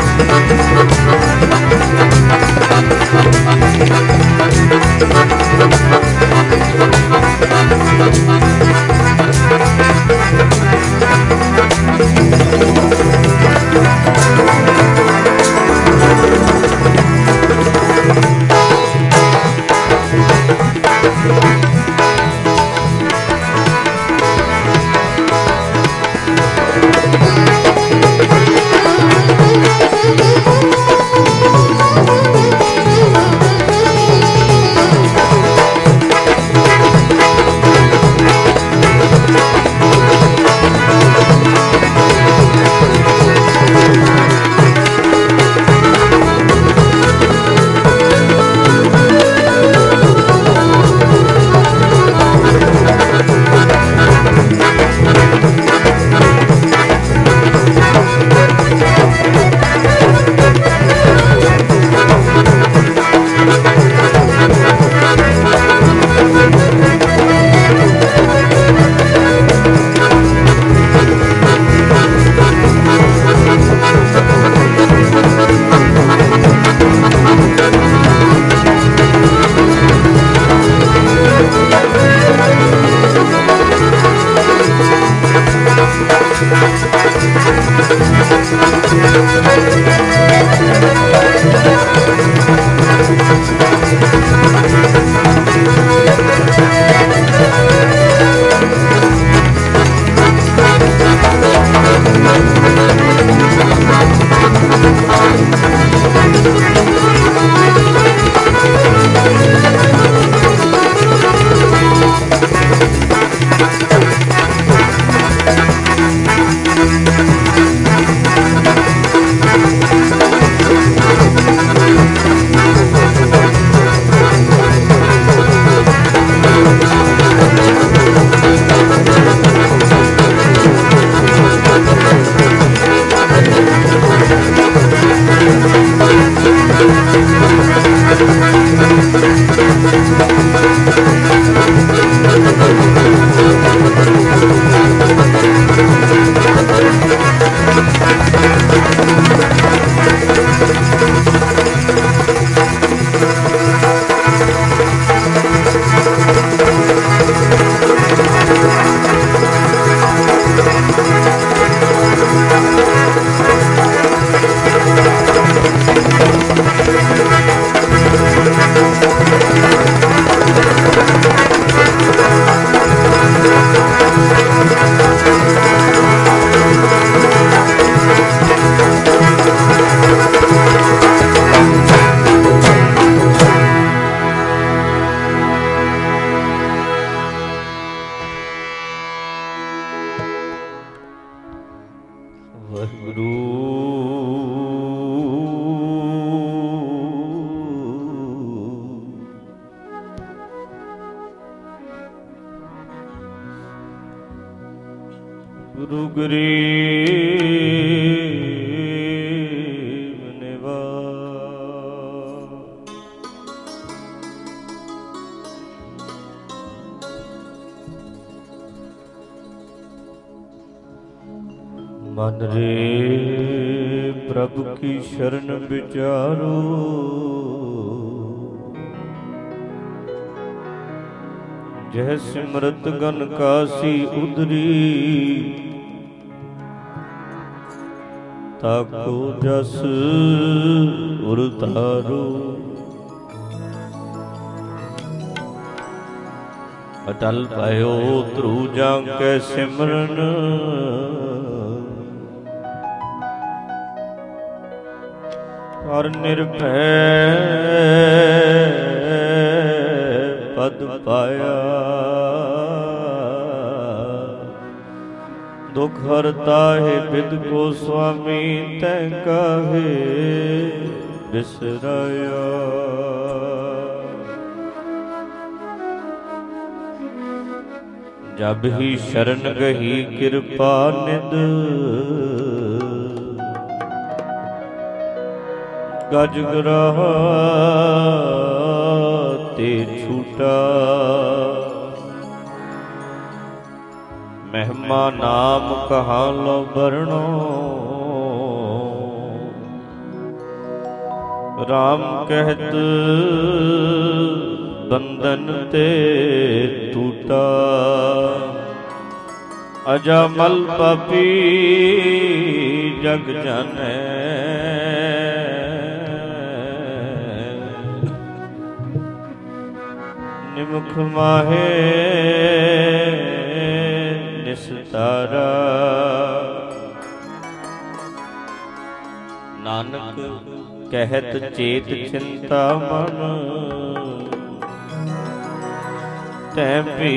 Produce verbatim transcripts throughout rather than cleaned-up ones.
ਗੁਰੂ ਗਰੀਬ ਨਿਵਾਜ। ਮਨ ਰੇ ਪ੍ਰਭ ਕੀ ਸ਼ਰਨ ਵਿਚਾਰੋ, ਜਹ ਸਿਮਰਤ ਗਨ ਕਾਸੀ ਉਦਰੀ, ਤਾਕੋ ਜਸ ਉਰ ਤਾਰੋ। ਅਟਲ ਪਾਇਓ ਧਰੂ ਜਾਂ ਕੈ ਸਿਮਰਨ, ਹਰ ਨਿਰਭੈ ਪਦ ਪਾਇਆ। ਦੁਖ ਹਰਤਾ ਹੈ ਬਿਦ ਕੋ ਸੁਆਮੀ, ਤੈ ਕਾਹੇ ਬਿਸਰਾਇਆ। ਜਬ ਹੀ ਸ਼ਰਨ ਗਹੀ ਕਿਰਪਾ ਨਿਧ, ਗਜ ਗਰਾਹ ਤੇ ਛੂਟਾ। ਮਹਿਮਾ ਨਾਮ ਕਹਾਂ ਲੋ ਬਰਣੋ, राम कहत बंधन ते टूटा, अजामल पापी जग जाने। निमुख माहे निस्तारा, नानक कहत चेत चिंता मन, तै भी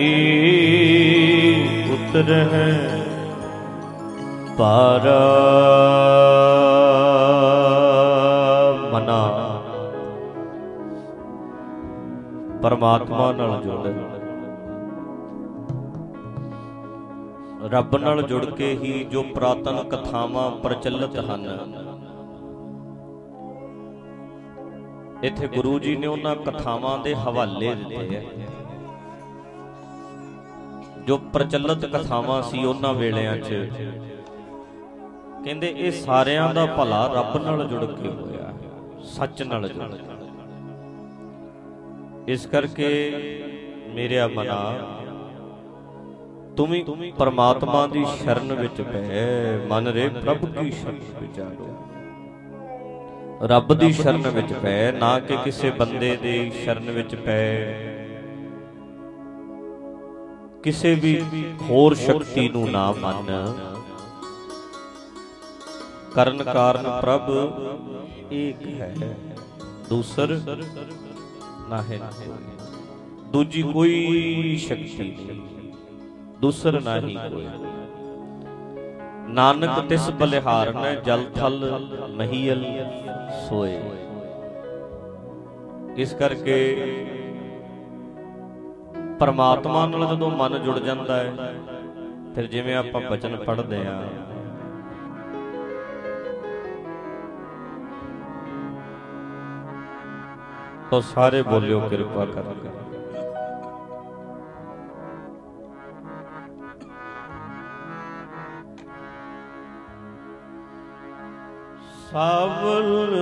उतर है पारा। मना परमात्मा नाल जुड़, रब नाल जुड़ के ही जो पुरातन कथावां प्रचलित हन, इत्थे गुरु जी ने उन्हां कथावां दे हवाले दिते है। जो प्रचलित कथावां सी उन्हां वेलिਆਂ च, कहंदे ये सारियां दा भला रब नाल जुड़ के होया, सच नाल जुड़ के। इस करके मेरे मना तुम परमात्मा दी शरण विच पै, मन रे प्रभु की शरण विच आ लो। रब दी शरण विच पै, ना कि किसी बंदे दी शरण विच पै, किसी भी होर शक्ति नूं ना मन। करन कारण प्रभ एक है, दूसर नाहे दूजी कोई शक्ति नहीं, दूसर नाही कोई। नानक तिस बलिहार ने जल थल महीयल सोए। इस करके परमात्मा नाल जदों मन जुड़ जाता है, फिर जिवें आपां बचन पढ़दे आ, तो सारे बोलियो कृपा करके। सावर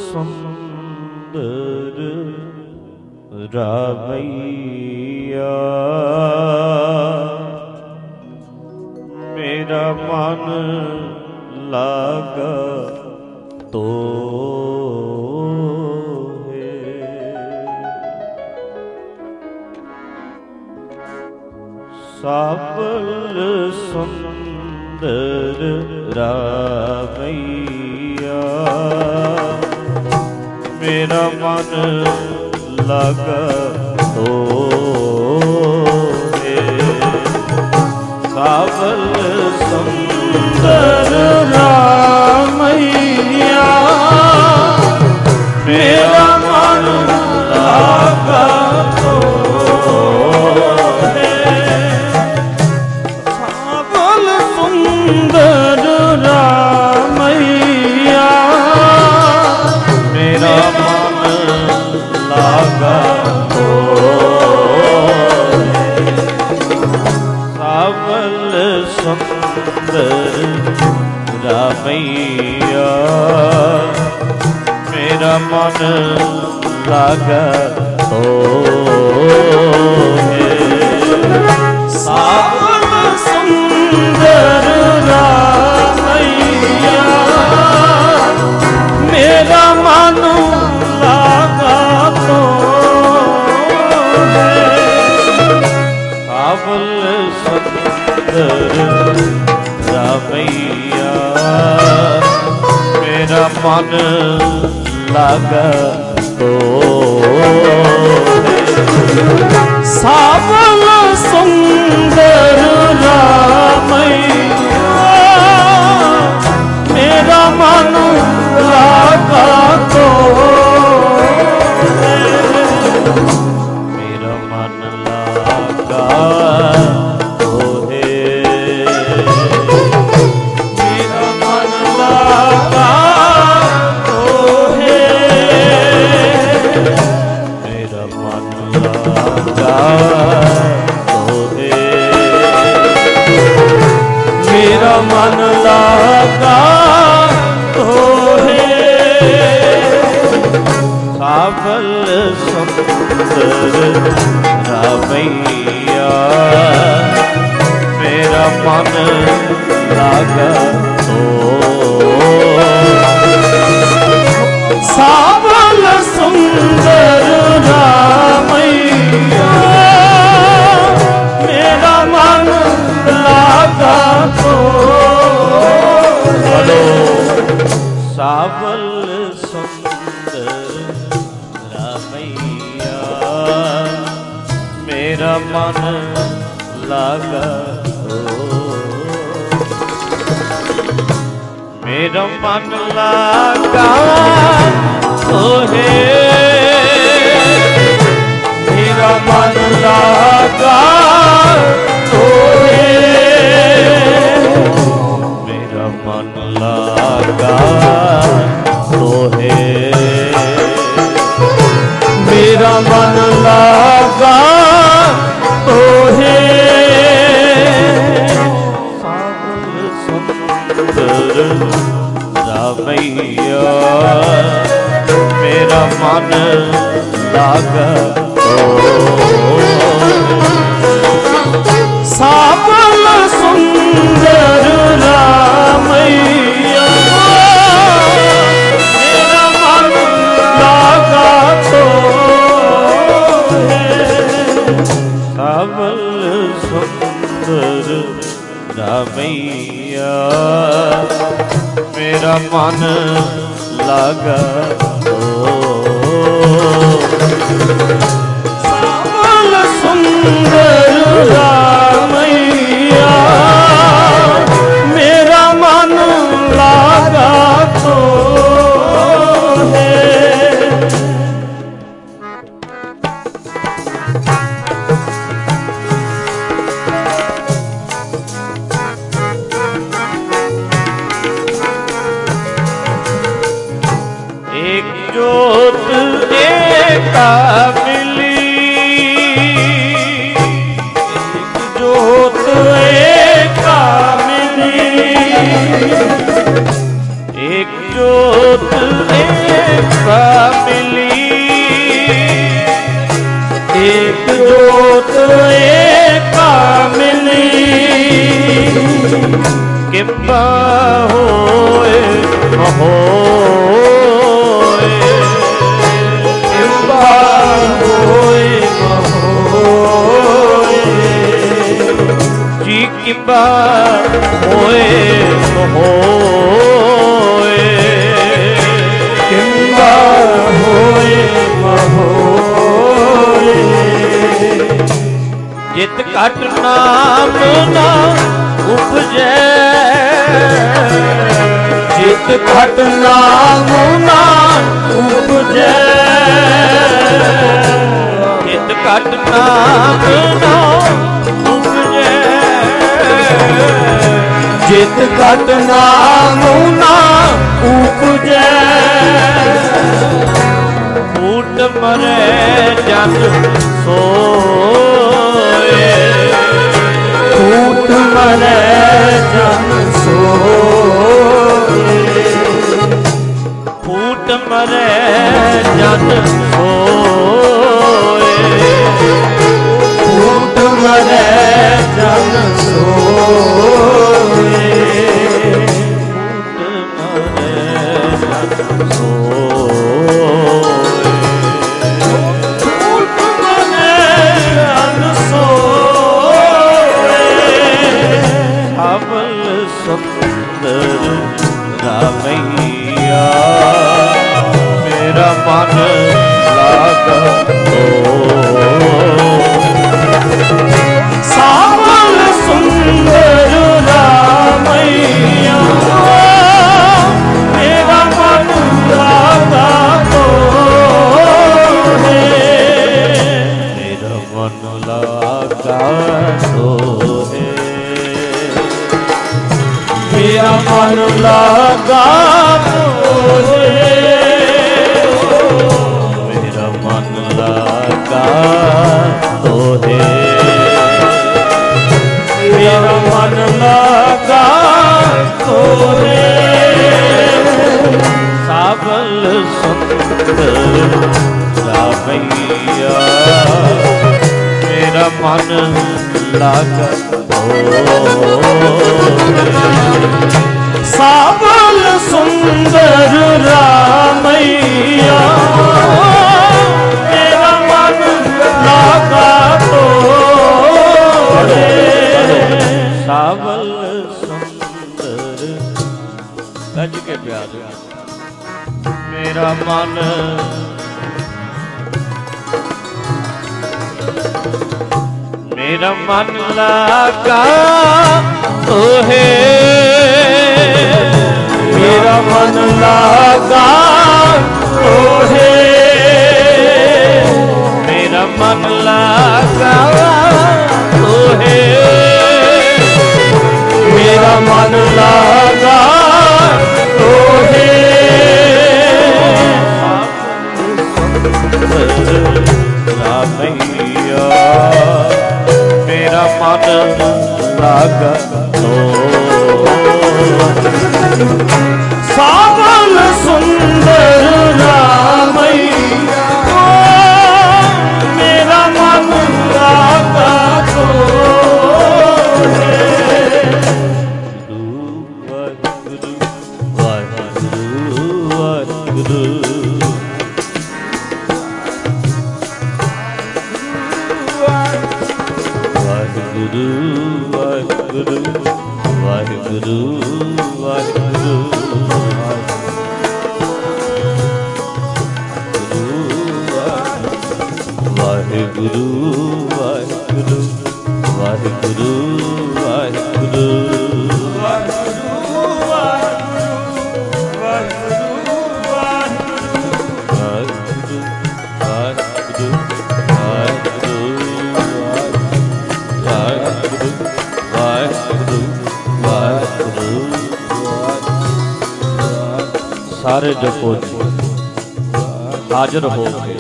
सुंदर रामैया, मेरा मन लागा तो सावर सुंदर रामैया, मेरा मन लगा तो सावर सुंदर रामैया, मेरा मन लगा तो सावर सुंदर रामैया, मेरा मन लागा तो सावर सुंदर रामैया, मेरा मन लागा तो सावर सुंदर रामैया, मेरा मन लागा तो सावर सुंदर रामैया, मेरा मन लागा तो सावर सुंदर रामैया, मेरा मन लागा तो मेरा मन लागा तो है, मेरा मन लागा तो है, मेरा मन लागा तो है, मेरा मन लागा तो है। सावल सुंदर रामैया मेरा मन लागा तो सावल सुंदर रामैया मेरा मन लागा तो बोलो सावल सुंदर रामैया मेरा मन लागा तो मेरा मन लागा तो है मेरा मन लागा तो है मेरा मन लागा तो है मेरा मन लागा तो है सावल सुंदर रामैया मेरा मन लागा तो सावल सुंदर रामैया मेरा मन लागा तो सावल सुंदर रामैया मेरा मन लागा तो सावल सुंदर रामैया मेरा मन लागा तो है एक जोत एका मिली एक जोत एका मिली एक जोत एका मिली एक जोत एका मिली किंबा होए महोए किंबा होए महोए जी किंबा होए महोए किंबा होए महोए जित घट नाम ना उपजै जित घट नाम ना उपजै जित घट नाम ना उपजै जित घट नाम ना उपजै फूट मरे जन सोए फूट मरे जन सोए फूट मरे जन सोए फूट मरे जन सोए फूट मरे जन सोए फूट मरे जन सोए सावल सुंदर रामैया मेरा मन लागा तो सावल सुंदर रामैया मेरा मन लागा तो है मेरा मन लागा तो है मेरा मन लागा तो है मेरा मन लागा सुंदर रामैया मेरा मन लागा सावल सुंदर रामैया मेरा मन लागा तो सावल सुंदर गज के प्यार मेरा मन मेरा मन लागा तो है मेरा मन लागा तो है मेरा मन लागा तो है मेरा मन लागा तो है रामैया मेरा मन लागा तो सावल सुंदर रामैया मेरा मन लागा तो गुरु वाहिगुरु वाहिगुरु वाहिगुरु वाहिगुरु वाहिगुरु वाहिगुरु वाहिगुरु वाहिगुरु वाहिगुरु वाहिगुरु सारे जपो हाजिर हो गए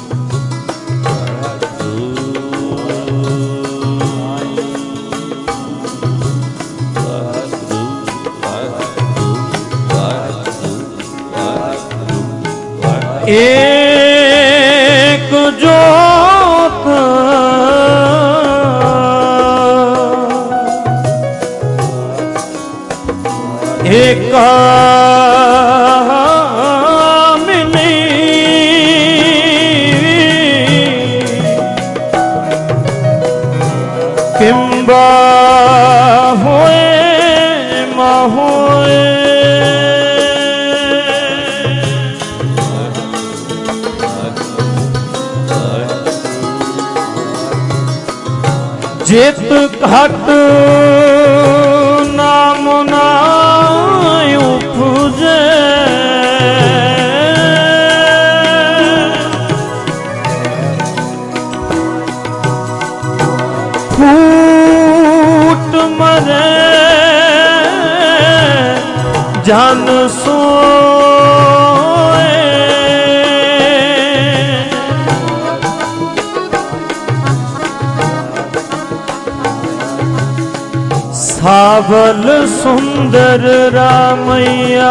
एक जोत एक किंबा होए महोए जित घट नाम ना उपजे फूट मरे जन सोए सावल सुंदर रामैया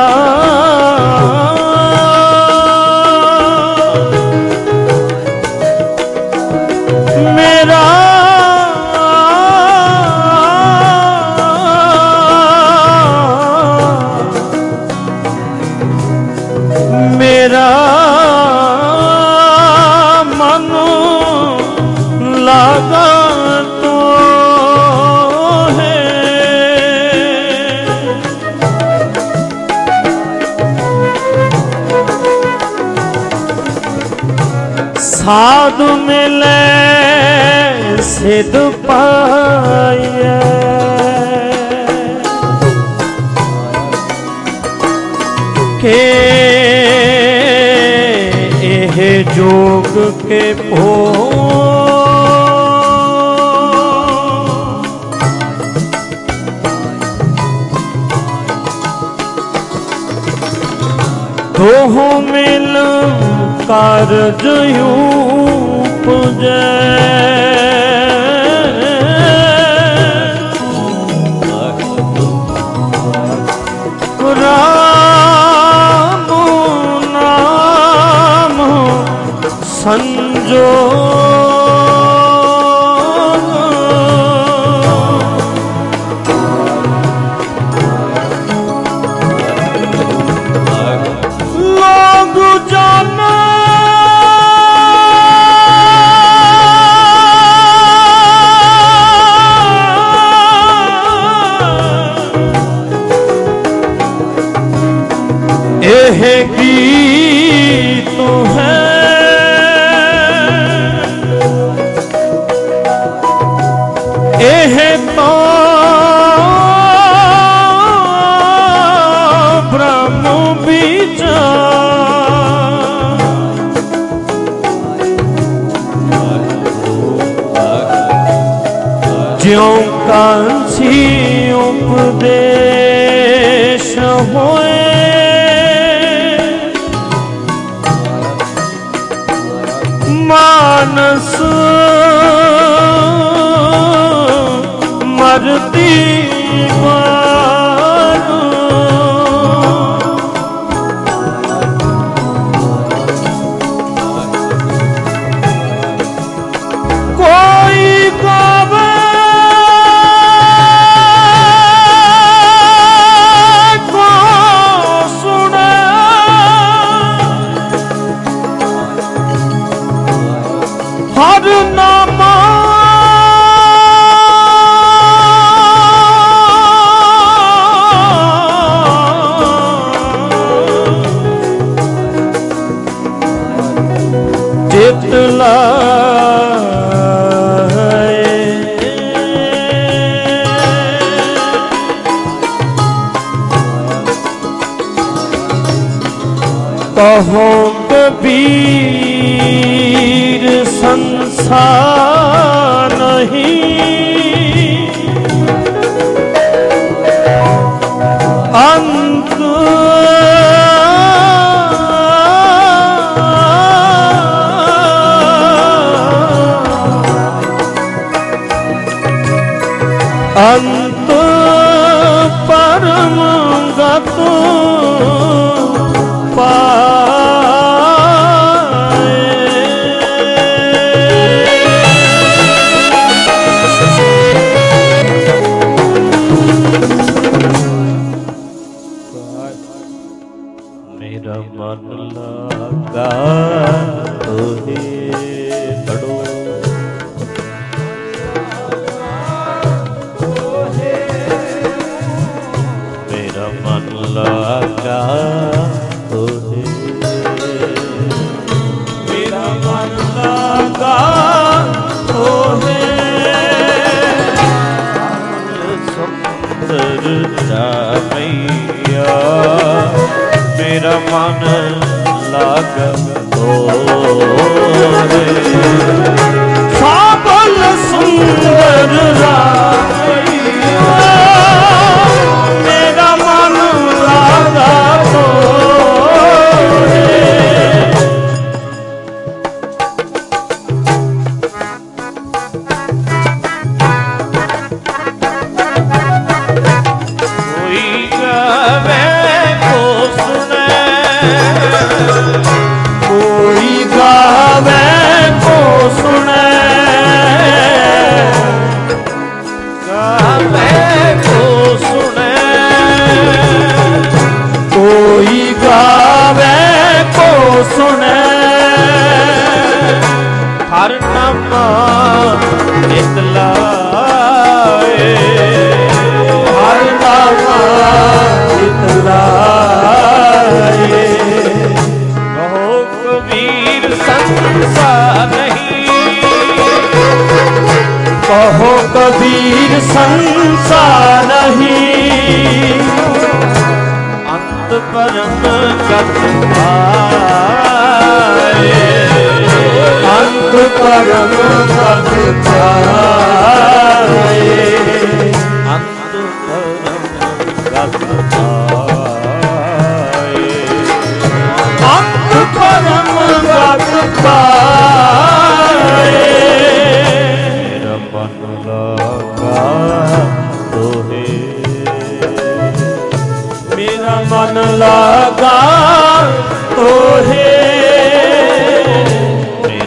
मेरा मेरा मन लागा तो है साधु मिले सिद्ध पाए के एह जोग के भो दोहों मिल कारज उपजे राम नाम ज्यों कांसी उपदेश होए मानस मरती कहो कबीर संसार नहीं अंत अंत परम गत मेरा मन लगा तोहे पड़ो मेरा मन लगा तोहे मेरा मन लगा तोहे सुंदर जामैया मेरा मन लागा तोहे साबल सुंदर रामैया मेरा मन लागा तोहे कोई गावे कोई गावे को सुने गावे को सुने कोई गावे को सुने हर नाम इतलाए हर नाम इतलाए कबीर संसार नहीं कहो कबीर संसार नहीं अंत परम गत पाए अंत परम गत पाए अंत परम गत पाए अंत परम गत पाए मेरा मन लगा तोहे मेरा मन लगा तोहे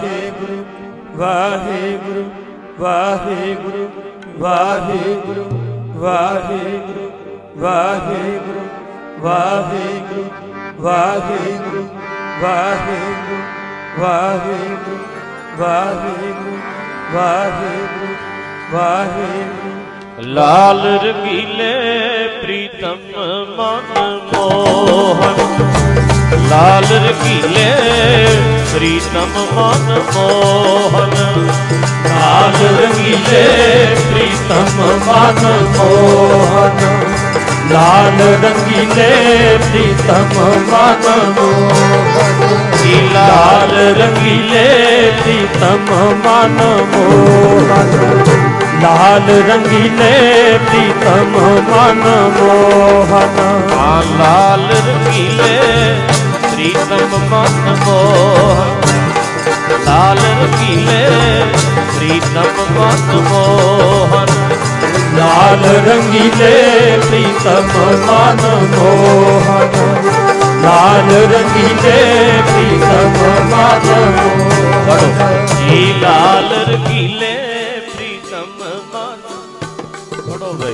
वाहेगुरु वाहेगुरु वाहेगुरु वाहेगुरु वाहेगुरु वाहेगुरु वाहेगुरु वाहेगुरु वाहेगुरु वाहेगुरु वाहेगुरु वाहेगुरु वाहेगुरु। लाल रंगीले प्रीतम मन मोहन, लाल रंगीले प्रीतम मन मोहन, लाल रंगीले प्रीतम मन मोहन, लाल रंगीले प्रीतम मन मोहन, लाल रंगीले प्रीतम मन मोहन, लाल रंगीले प्रीतम मन मोहन। लाल रंगीले प्रीतम मन मोहन, लाल रंगीले प्रीतम मन मोहन, लाल रंगीले प्रीतम मन मोहन, लाल रंगीले प्रीतम मन मोहन। जी लाल रंगीले प्रीतम मन, पढ़ो भाई।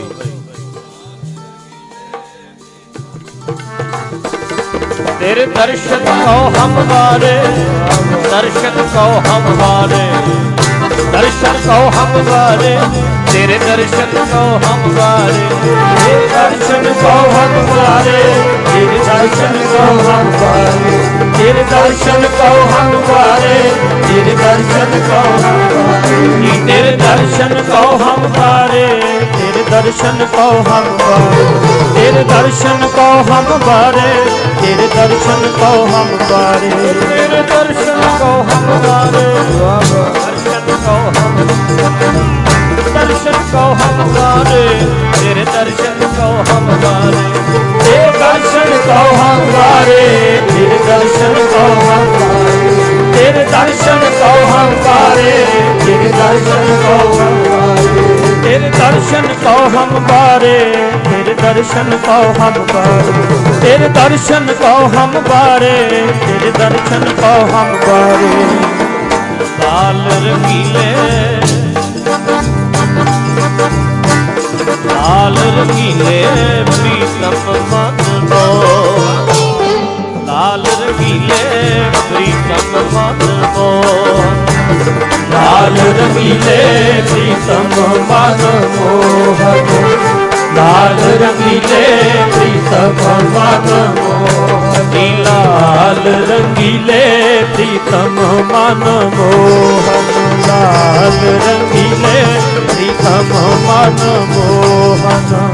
तेरे दर्शन को हम वारे, दर्शन को हम वारे, दर्शन को हम वारे, तेरे दर्शन को हम वारे, तेरे दर्शन को हम वारे, तेरे दर्शन को हम वारे, तेरे दर्शन को हम वारे, तेरे दर्शन को हम वारे, तेरे दर्शन को हम वारे, तेरे दर्शन को हम वारे, तेरे दर्शन को हम वारे, तेरे दर्शन को हम वारे, तेरे दर्शन को हम वारे, दर्शन को हम दर्शन को हम वारे, तेरे दर्शन को हम वारे, तेरे दर्शन को हम वारे, तेरे दर्शन को हम वारे, तेरे दर्शन को हम वारे, तेरे दर्शन को हम वारे, तेरे दर्शन को हम वारे, तेरे दर्शन को हम वारे, तेरे दर्शन को हम वारे, तेरे दर्शन को हम वारे। लाल रंगीले लाल रंगीले प्रीतम मन मोहन, लाल रंगीले प्रीतम मन मोहन, लाल रंगीले प्रीतम मन मोहन, लाल रंगीले प्रीतम मन मोहन, लाल रंगीले प्रीतम मन मोहन, लाल रंगीले प्रीतम मन मोहन।